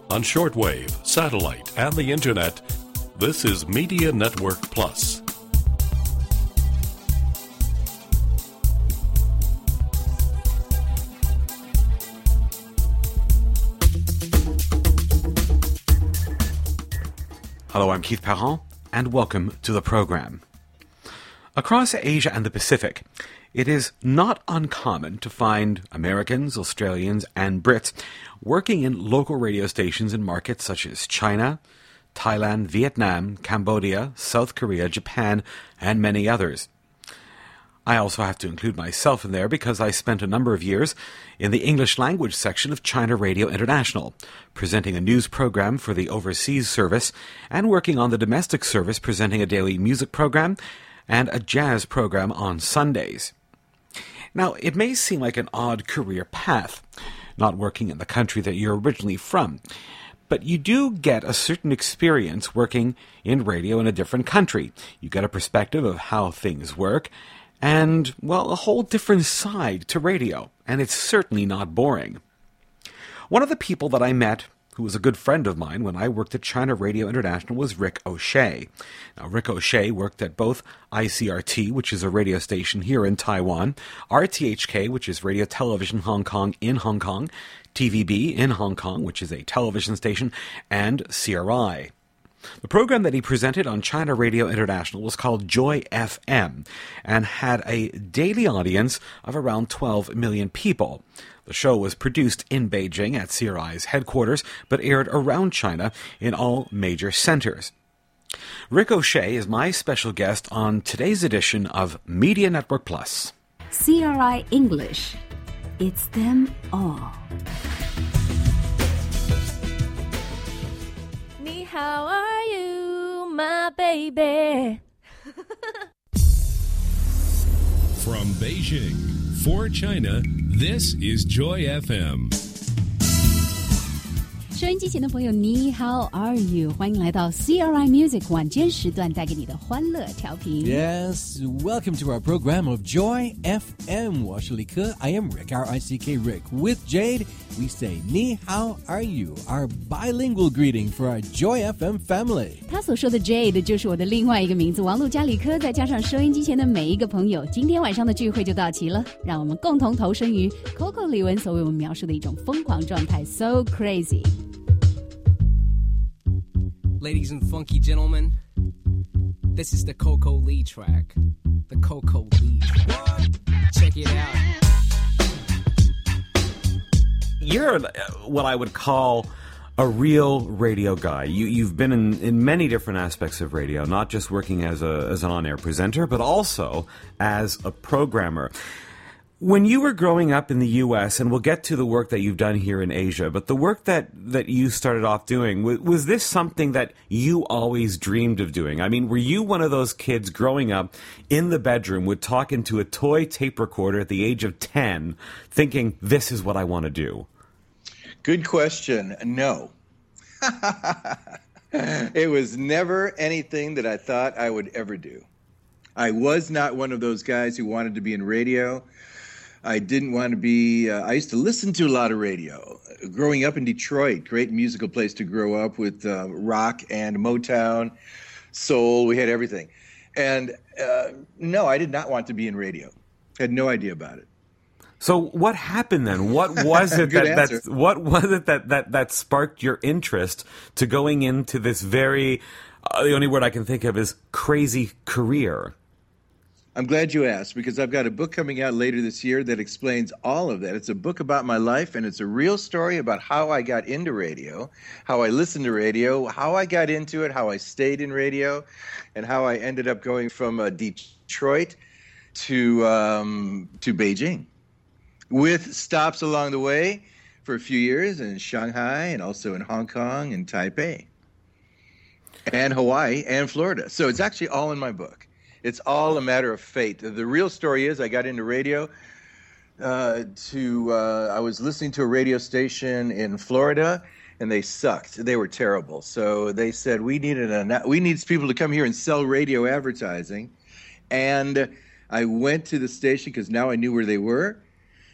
On shortwave, satellite, and the internet, this is Media Network Plus. Hello, I'm Keith Parent, and welcome to the program. Across Asia and the Pacific, it is not uncommon to find Americans, Australians, and Brits working in local radio stations in markets such as China, Thailand, Vietnam, Cambodia, South Korea, Japan, and many others. I also have to include myself in there because I spent a number of years in the English language section of China Radio International, presenting a news program for the overseas service and working on the domestic service, presenting a daily music program and a jazz program on Sundays. Now, it may seem like an odd career path, not working in the country that you're originally from, but you do get a certain experience working in radio in a different country. You get a perspective of how things work, and, well, a whole different side to radio, and it's certainly not boring. One of the people that I met, who was a good friend of mine when I worked at China Radio International, was Rick O'Shea. Now, Rick O'Shea worked at both ICRT, which is a radio station here in Taiwan, RTHK, which is Radio Television Hong Kong in Hong Kong, TVB in Hong Kong, which is a television station, and CRI. The program that he presented on China Radio International was called Joy FM and had a daily audience of around 12 million people. The show was produced in Beijing at CRI's headquarters, but aired around China in all major centers. Rick O'Shea is my special guest on today's edition of Media Network Plus. CRI English. It's them all. How are you, my baby? From Beijing, for China, this is Joy FM. 收音机前的朋友，你好 ，Are you？ 欢迎来到 CRI Music 晚间时段带给你的欢乐调频。 Yes, welcome to our program of Joy FM. 我是李克 I am Rick, R-I-C-K Rick. With Jade, we say, 你好 are you? Our bilingual greeting for our Joy FM family. 他所说的 Jade 就是我的另外一个名字，王璐加李科，再加上收音机前的每一个朋友，今天晚上的聚会就到齐了，让我们共同投身于 Coco 李玟所为我们描述的一种疯狂状态 ，so crazy。Ladies and funky gentlemen, this is the Coco Lee track. The Coco Lee track. Check it out. You're what I would call a real radio guy. You've been in many different aspects of radio, not just working as an on-air presenter, but also as a programmer. When you were growing up in the U.S., and we'll get to the work that you've done here in Asia, but the work that you started off doing, was this something that you always dreamed of doing? I mean, were you one of those kids growing up in the bedroom, would talk into a toy tape recorder at the age of 10, thinking, this is what I want to do? Good question. No. It was never anything that I thought I would ever do. I was not one of those guys who wanted to be in radio. I didn't want to be, I used to listen to a lot of radio. Growing up in Detroit, great musical place to grow up with rock and Motown, soul, we had everything. And no, I did not want to be in radio. Had no idea about it. So what happened then? What was it that sparked your interest to going into this very, the only word I can think of is crazy career? I'm glad you asked, because I've got a book coming out later this year that explains all of that. It's a book about my life, and it's a real story about how I got into radio, how I listened to radio, how I got into it, how I stayed in radio, and how I ended up going from Detroit to Beijing, with stops along the way for a few years in Shanghai and also in Hong Kong and Taipei and Hawaii and Florida. So it's actually all in my book. It's all a matter of fate. The real story is I got into radio I was listening to a radio station in Florida, and they sucked. They were terrible. So they said, we need people to come here and sell radio advertising. And I went to the station because now I knew where they were.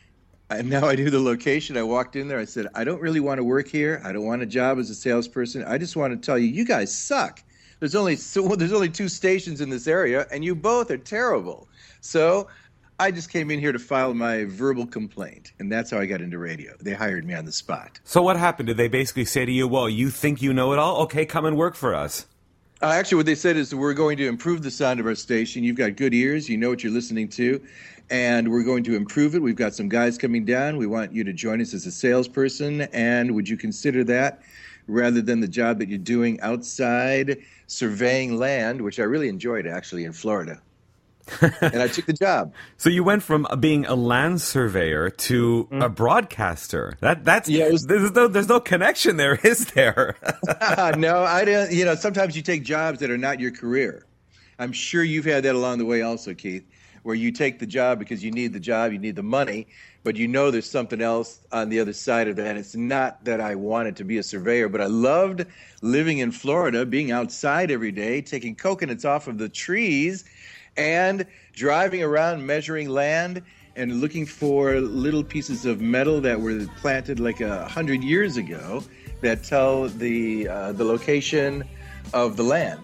And now I knew the location. I walked in there. I said, I don't really want to work here. I don't want a job as a salesperson. I just want to tell you, you guys suck. There's only 2 stations in this area, and you both are terrible. So I just came in here to file my verbal complaint, and that's how I got into radio. They hired me on the spot. So what happened? Did they basically say to you, well, you think you know it all? Okay, come and work for us. Actually, what they said is we're going to improve the sound of our station. You've got good ears. You know what you're listening to. And we're going to improve it. We've got some guys coming down. We want you to join us as a salesperson. And would you consider that rather than the job that you're doing outside surveying land, which I really enjoyed, actually, in Florida. And I took the job. So you went from being a land surveyor to a broadcaster. That's there's no connection there, is there? No, I didn't. You know, sometimes you take jobs that are not your career. I'm sure you've had that along the way also, Keith, where you take the job because you need the job, you need the money, but you know there's something else on the other side of that. It's not that I wanted to be a surveyor, but I loved living in Florida, being outside every day, taking coconuts off of the trees, and driving around measuring land and looking for little pieces of metal that were planted like 100 years ago that tell the location of the land.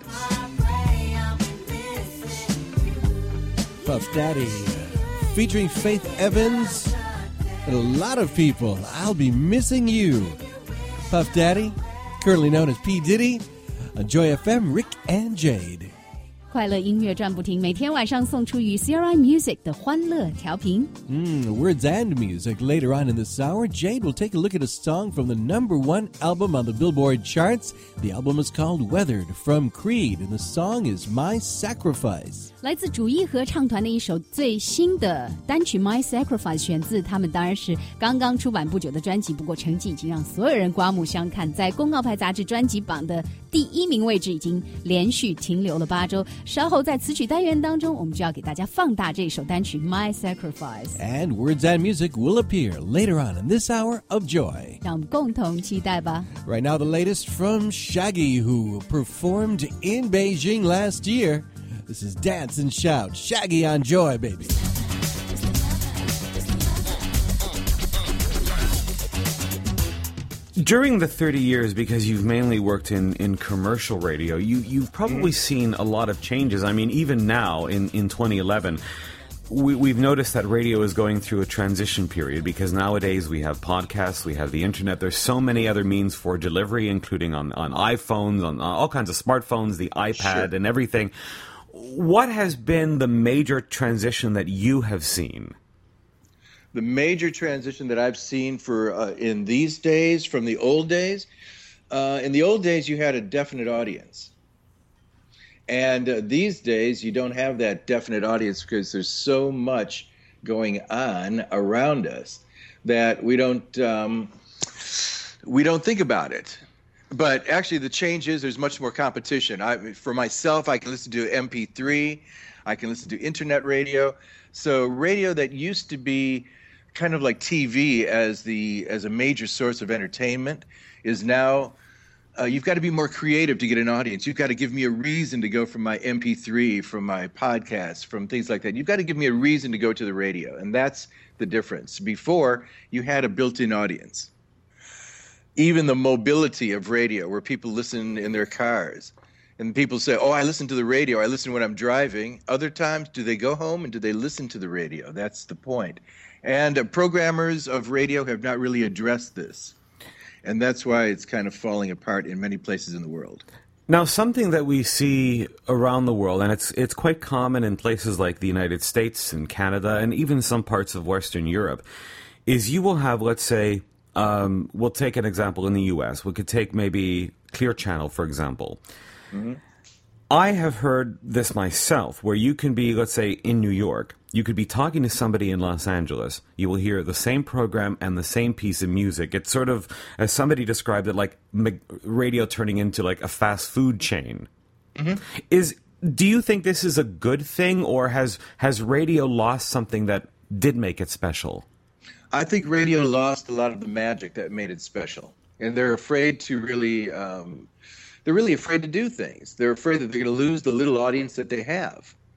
Puff Daddy, featuring Faith Evans and a lot of people. I'll be missing you. Puff Daddy, currently known as P. Diddy, on Joy FM, Rick and Jade. 快乐音乐转不停，每天晚上送出于 CRI Music 的欢乐调频。 Words and music. Later on in this hour, Jade will take a look at a song from the #1 album on the Billboard charts. The album is called Weathered from Creed, and the song is My Sacrifice. 来自主义合唱团的一首最新的单曲 My Sacrifice 选自他们当然是刚刚出版不久的专辑，不过成绩已经让所有人刮目相看，在公告牌杂志专辑榜的第1名位置已经连续停留了8周。稍后在词曲单元当中，我们就要给大家放大这首单曲 My Sacrifice. And Words and music will appear later on in this hour of Joy. 让我们共同期待吧。 Right now, the latest from Shaggy, who performed in Beijing last year. This is Dance and Shout. Shaggy on Joy, baby. During the 30 years, because you've mainly worked in commercial radio, you've probably seen a lot of changes. I mean, even now in 2011, we've noticed that radio is going through a transition period because nowadays we have podcasts, we have the internet. There's so many other means for delivery, including on iPhones, on all kinds of smartphones, the iPad, and everything. What has been the major transition that you have seen? The major transition that I've seen for in these days from the old days, in the old days you had a definite audience. And these days you don't have that definite audience because there's so much going on around us that we don't think about it. But actually the change is there's much more competition. For myself, I can listen to MP3, I can listen to internet radio. So radio that used to be kind of like TV as a major source of entertainment is now you've got to be more creative to get an audience. You've got to give me a reason to go from my MP3, from my podcast, from things like that. You've got to give me a reason to go to the radio, and that's the difference. Before, you had a built-in audience. Even the mobility of radio, where people listen in their cars. And people say, oh, I listen to the radio. I listen when I'm driving. Other times, do they go home and do they listen to the radio? That's the point. And programmers of radio have not really addressed this. And that's why it's kind of falling apart in many places in the world. Now, something that we see around the world, and it's quite common in places like the United States and Canada and even some parts of Western Europe, is you will have, let's say, we'll take an example in the U.S. We could take maybe Clear Channel, for example. Mm-hmm. I have heard this myself, where you can be, let's say, in New York. You could be talking to somebody in Los Angeles. You will hear the same program and the same piece of music. It's sort of, as somebody described it, like radio turning into like a fast food chain. Mm-hmm. Do you think this is a good thing, or has radio lost something that did make it special? I think radio lost a lot of the magic that made it special. And they're afraid to really, they're really afraid to do things. They're afraid that they're going to lose the little audience that they have.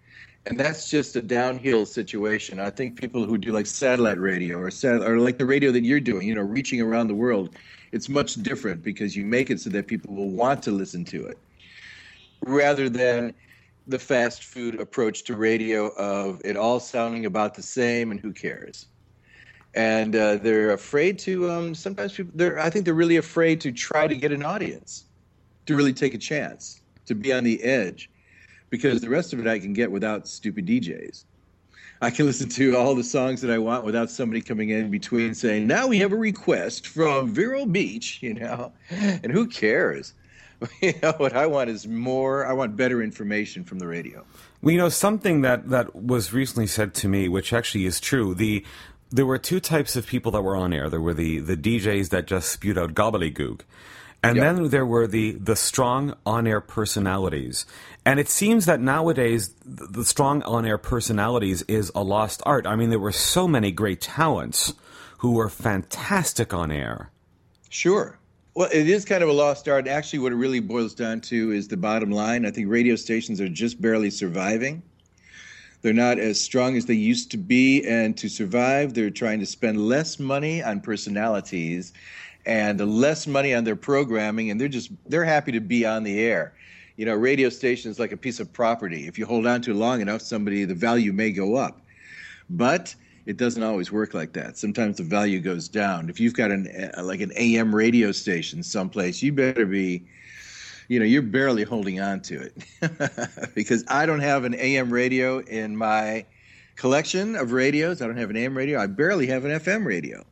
And that's just a downhill situation. I think people who do like satellite radio or like the radio that you're doing, you know, reaching around the world, it's much different because you make it so that people will want to listen to it, rather than the fast food approach to radio of it all sounding about the same and who cares. And they're afraid to, sometimes people, I think they're really afraid to try to get an audience, to really take a chance, to be on the edge, because the rest of it I can get without stupid DJs. I can listen to all the songs that I want without somebody coming in between saying, now we have a request from Vero Beach, you know, and who cares? You know, what I want is more, I want better information from the radio. Well, you know, something that was recently said to me, which actually is true, there were two types of people that were on air. There were the DJs that just spewed out gobbledygook. And then there were the strong on-air personalities. And it seems that nowadays the strong on-air personalities is a lost art. I mean, there were so many great talents who were fantastic on air. Sure. Well, it is kind of a lost art. Actually, what it really boils down to is the bottom line. I think radio stations are just barely surviving. They're not as strong as they used to be, and to survive, they're trying to spend less money on personalities and less money on their programming, and they're happy to be on the air. You know, radio station is like a piece of property. If you hold on to it long enough, the value may go up. But it doesn't always work like that. Sometimes the value goes down. If you've got an AM radio station someplace, you better be, you know, you're barely holding on to it. Because I don't have an AM radio in my collection of radios. I don't have an AM radio. I barely have an FM radio.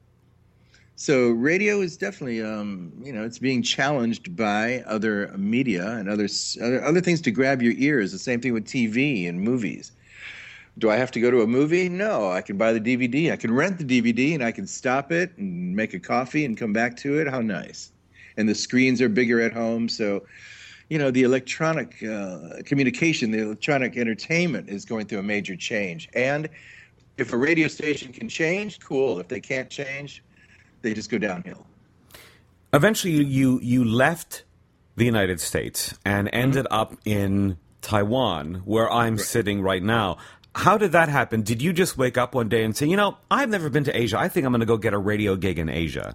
So radio is definitely, you know, it's being challenged by other media and other things to grab your ears. The same thing with TV and movies. Do I have to go to a movie? No, I can buy the DVD. I can rent the DVD and I can stop it and make a coffee and come back to it. How nice. And the screens are bigger at home. So, you know, the electronic communication, the electronic entertainment is going through a major change. And if a radio station can change, cool. If they can't change, they just go downhill. Eventually, you left the United States and ended up in Taiwan, where I'm sitting right now. How did that happen? Did you just wake up one day and say, you know, I've never been to Asia. I think I'm going to go get a radio gig in Asia?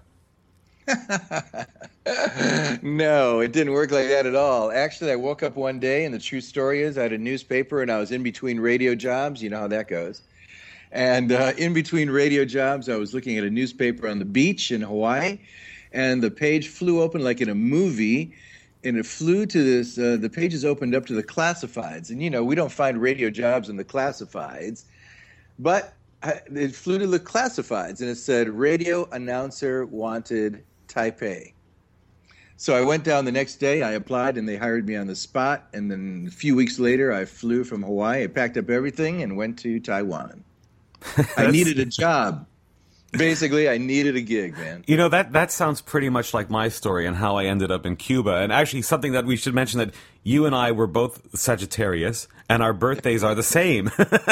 No, it didn't work like that at all. Actually, I woke up one day, and the true story is I had a newspaper, and I was in between radio jobs. You know how that goes. And in between radio jobs, I was looking at a newspaper on the beach in Hawaii, and the page flew open like in a movie, and it flew to this, the pages opened up to the classifieds. And, you know, we don't find radio jobs in the classifieds, but it flew to the classifieds, and it said, radio announcer wanted Taipei. So I went down the next day, I applied, and they hired me on the spot. And then a few weeks later, I flew from Hawaii, I packed up everything, and went to Taiwan. I needed a job. Basically, I needed a gig, man. You know, that sounds pretty much like my story and how I ended up in Cuba. And actually, something that we should mention, that you and I were both Sagittarius, and our birthdays are the same.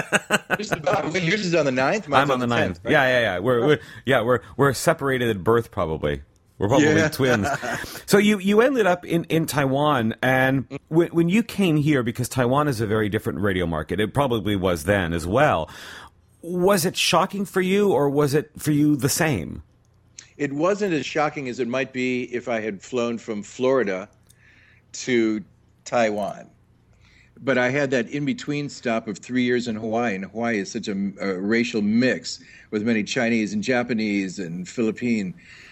Yours is on the 9th? I'm on the 9th. Right? Yeah. We're separated at birth, probably. We're probably twins. So you ended up in Taiwan, and when you came here, because Taiwan is a very different radio market, it probably was then as well. Was it shocking for you, or was it for you the same? It wasn't as shocking as it might be if I had flown from Florida to Taiwan. But I had that in-between stop of 3 years in Hawaii, and Hawaii is such a racial mix with many Chinese and Japanese and Philippine,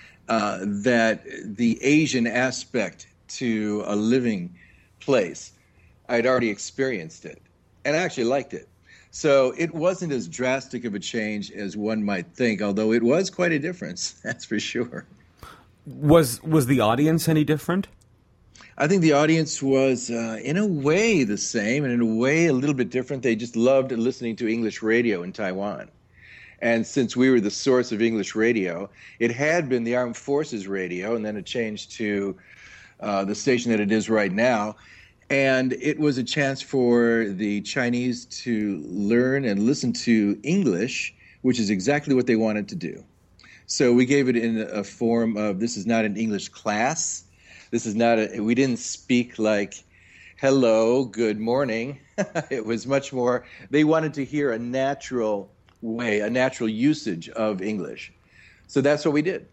that the Asian aspect to a living place, I'd already experienced it, and I actually liked it. So it wasn't as drastic of a change as one might think, although it was quite a difference, that's for sure. Was the audience any different? I think the audience was, in a way, the same, and in a way a little bit different. They just loved listening to English radio in Taiwan. And since we were the source of English radio, it had been the Armed Forces radio, and then it changed to the station that it is right now. And it was a chance for the Chinese to learn and listen to English, which is exactly what they wanted to do. So we gave it in a form of, this is not an English class. This is not we didn't speak like hello, good morning. It was much more, they wanted to hear a natural way, a natural usage of English. So that's what we did.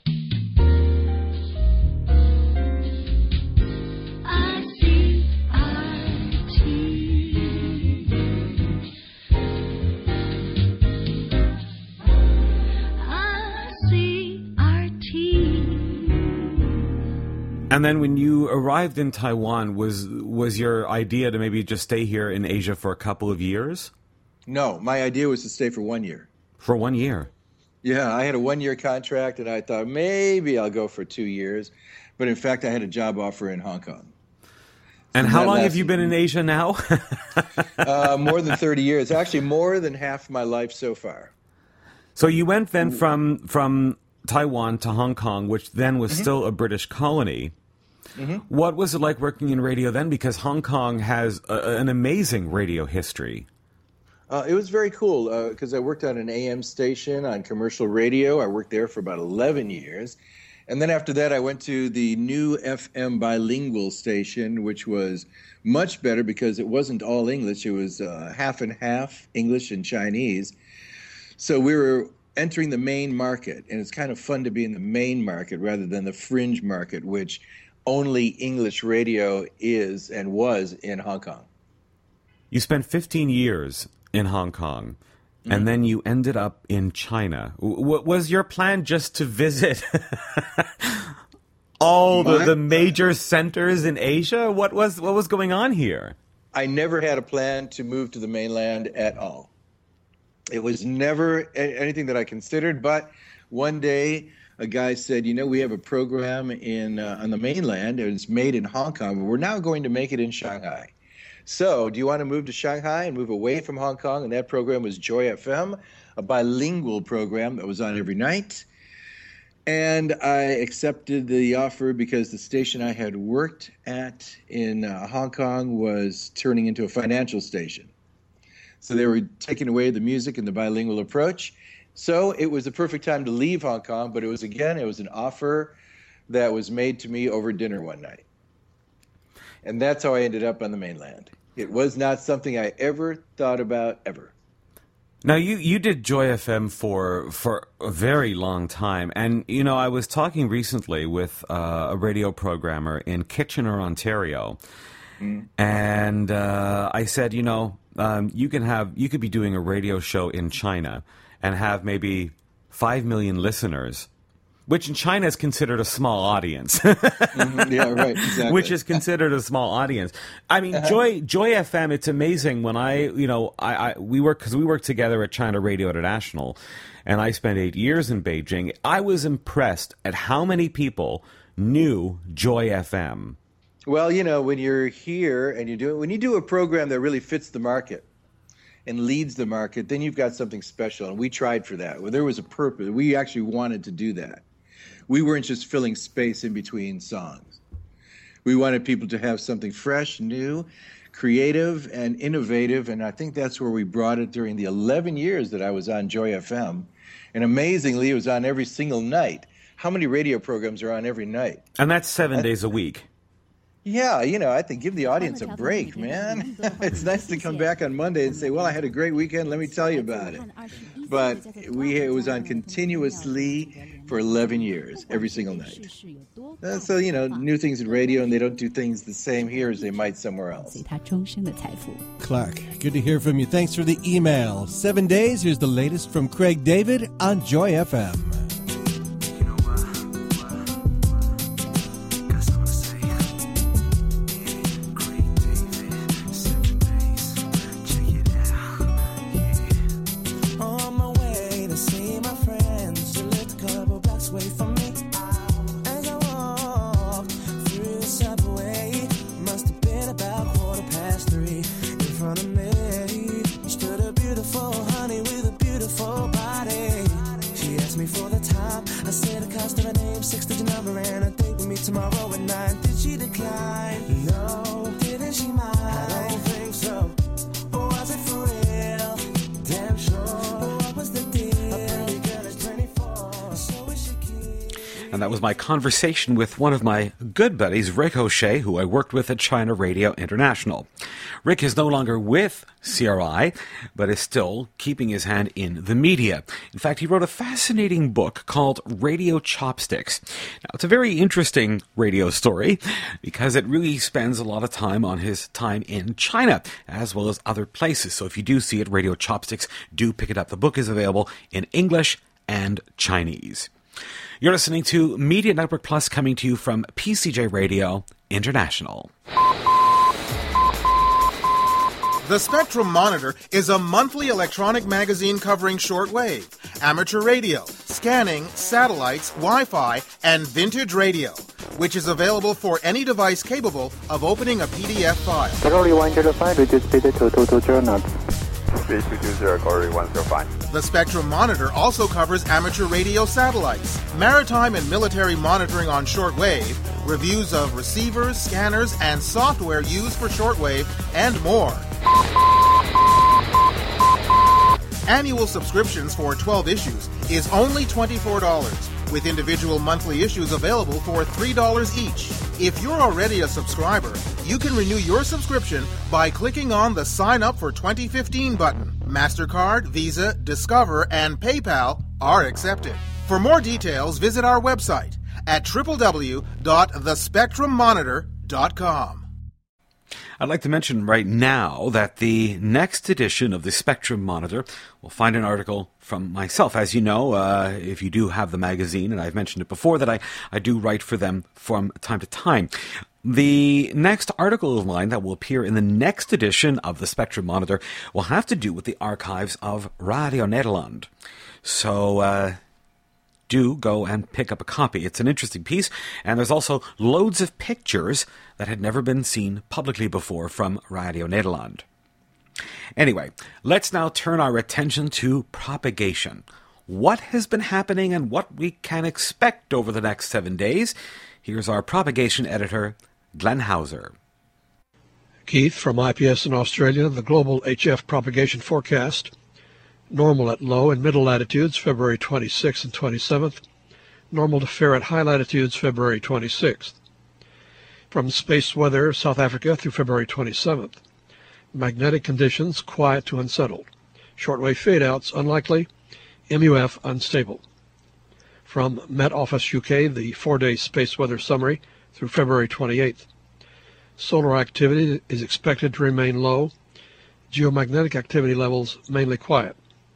And then when you arrived in Taiwan, was your idea to maybe just stay here in Asia for a couple of years? No, my idea was to stay for 1 year. For 1 year? Yeah, I had a 1-year contract, and I thought maybe I'll go for 2 years. But in fact, I had a job offer in Hong Kong. And how long have you been in Asia now? More than 30 years. Actually, more than half my life so far. So you went then from Taiwan to Hong Kong, which then was still a British colony. Mm-hmm. What was it like working in radio then? Because Hong Kong has an amazing radio history. It was very cool because I worked on an AM station on commercial radio. I worked there for about 11 years. And then after that, I went to the new FM bilingual station, which was much better because it wasn't all English. It was half and half English and Chinese. So we were entering the main market, and it's kind of fun to be in the main market rather than the fringe market, which only English radio is and was in Hong Kong. You spent 15 years in Hong Kong, and then you ended up in China. Was your plan just to visit all the major centers in Asia? What was going on here? I never had a plan to move to the mainland at all. It was never anything that I considered, but one day a guy said, we have a program on the mainland, and it's made in Hong Kong, but we're now going to make it in Shanghai. So do you want to move to Shanghai and move away from Hong Kong? And that program was Joy FM, a bilingual program that was on every night. And I accepted the offer because the station I had worked at in Hong Kong was turning into a financial station. So they were taking away the music and the bilingual approach. So it was the perfect time to leave Hong Kong, but it was an offer that was made to me over dinner one night. And that's how I ended up on the mainland. It was not something I ever thought about, ever. Now, you did Joy FM for a very long time. And, I was talking recently with a radio programmer in Kitchener, Ontario. And I said, you could be doing a radio show in China and have maybe 5 million listeners, which in China is considered a small audience. Yeah, right, exactly. Which is considered a small audience. I mean, Joy FM, it's amazing when we work together at China Radio International, and I spent 8 years in Beijing. I was impressed at how many people knew Joy FM. Well, when you're here and when you do a program that really fits the market and leads the market, then you've got something special. And we tried for that. Well, there was a purpose. We actually wanted to do that. We weren't just filling space in between songs. We wanted people to have something fresh, new, creative, and innovative. And I think that's where we brought it during the 11 years that I was on Joy FM. And amazingly, it was on every single night. How many radio programs are on every night? And that's 7 days a week. Yeah, I think give the audience a break, man. It's nice to come back on Monday and say, well, I had a great weekend. Let me tell you about it. But it was on continuously for 11 years, every single night. So, new things in radio, and they don't do things the same here as they might somewhere else. Clark, good to hear from you. Thanks for the email. 7 days, here's the latest from Craig David on Joy FM. And that was my conversation with one of my good buddies, Rick O'Shea, who I worked with at China Radio International. Rick is no longer with CRI, but is still keeping his hand in the media. In fact, he wrote a fascinating book called Radio Chopsticks. Now, it's a very interesting radio story because it really spends a lot of time on his time in China, as well as other places. So if you do see it, Radio Chopsticks, do pick it up. The book is available in English and Chinese. You're listening to Media Network Plus, coming to you from PCJ Radio International. The Spectrum Monitor is a monthly electronic magazine covering shortwave, amateur radio, scanning, satellites, Wi-Fi, and vintage radio, which is available for any device capable of opening a PDF file. Category 105, reduce speed to 22 journals. Speed 220, category 105. The Spectrum Monitor also covers amateur radio satellites, maritime and military monitoring on shortwave, reviews of receivers, scanners, and software used for shortwave, and more. Annual subscriptions for 12 issues is only $24, with individual monthly issues available for $3 each. If you're already a subscriber, you can renew your subscription by clicking on the Sign Up for 2015 button. MasterCard, Visa, Discover, and PayPal are accepted. For more details, visit our website at www.thespectrummonitor.com. I'd like to mention right now that the next edition of the Spectrum Monitor will find an article from myself. As you know, if you do have the magazine, and I've mentioned it before, that I do write for them from time to time. The next article of mine that will appear in the next edition of the Spectrum Monitor will have to do with the archives of Radio Nederland. So, do go and pick up a copy. It's an interesting piece, and there's also loads of pictures that had never been seen publicly before from Radio Nederland. Anyway, let's now turn our attention to propagation. What has been happening and what we can expect over the next 7 days? Here's our propagation editor, Glenn Hauser. Keith from IPS in Australia, the global HF propagation forecast. Normal at low and middle latitudes, February 26th and 27th. Normal to fair at high latitudes, February 26th. From space weather, South Africa through February 27th. Magnetic conditions, quiet to unsettled. Shortwave fade-outs, unlikely. MUF, unstable. From Met Office UK, the 4-day space weather summary through February 28th. Solar activity is expected to remain low. Geomagnetic activity levels mainly quiet.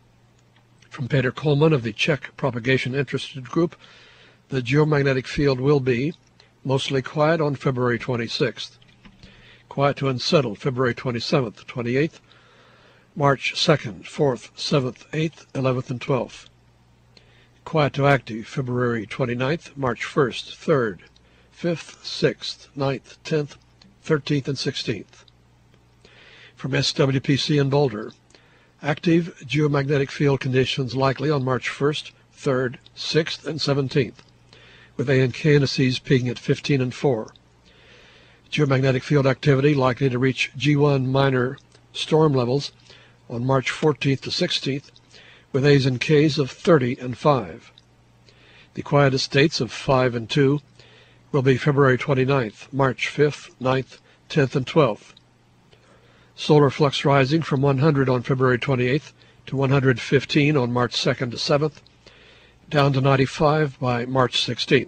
From Peter Coleman of the Czech Propagation Interested Group, the geomagnetic field will be mostly quiet on February 26th. Quiet to unsettled February 27th, 28th, March 2nd, 4th, 7th, 8th, 11th, and 12th. Quiet to active February 29th, March 1st, 3rd, 5th, 6th, 9th, 10th, 13th, and 16th. From SWPC in Boulder, active geomagnetic field conditions likely on March 1st, 3rd, 6th, and 17th, with A and K indices peaking at 15 and 4. Geomagnetic field activity likely to reach G1 minor storm levels on March 14th to 16th, with A's and K's of 30 and 5. The quietest dates of 5 and 2 will be February 29th, March 5th, 9th, 10th, and 12th. Solar flux rising from 100 on February 28th to 115 on March 2nd to 7th, down to 95 by March 16th.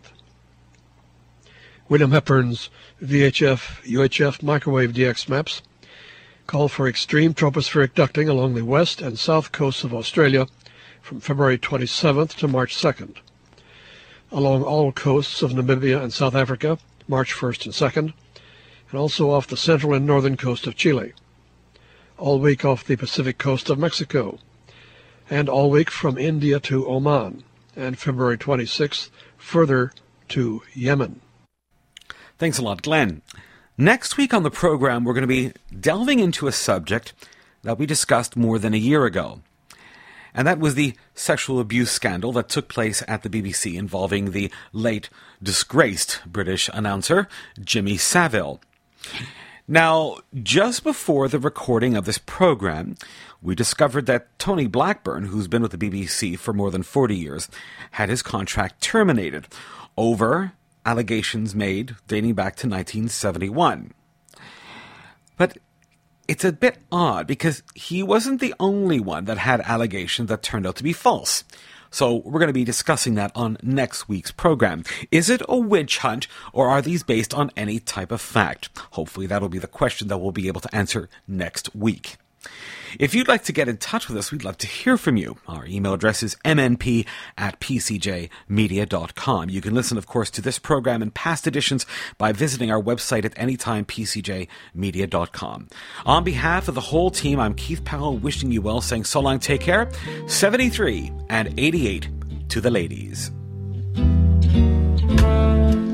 William Hepburn's VHF-UHF microwave DX maps call for extreme tropospheric ducting along the west and south coasts of Australia from February 27th to March 2nd. Along all coasts of Namibia and South Africa, March 1st and 2nd, and also off the central and northern coast of Chile. All week off the Pacific coast of Mexico, and all week from India to Oman, and February 26th further to Yemen. Thanks a lot, Glenn. Next week on the program, we're going to be delving into a subject that we discussed more than a year ago. And that was the sexual abuse scandal that took place at the BBC involving the late disgraced British announcer, Jimmy Savile. Now, just before the recording of this program, we discovered that Tony Blackburn, who's been with the BBC for more than 40 years, had his contract terminated, over allegations made dating back to 1971. But it's a bit odd because he wasn't the only one that had allegations that turned out to be false. So we're going to be discussing that on next week's program. Is it a witch hunt, or are these based on any type of fact? Hopefully that'll be the question that we'll be able to answer next week. If you'd like to get in touch with us, we'd love to hear from you. Our email address is mnp@pcjmedia.com. You can listen, of course, to this program and past editions by visiting our website at anytimepcjmedia.com. On behalf of the whole team, I'm Keith Powell, wishing you well, saying so long, take care. 73 and 88 to the ladies.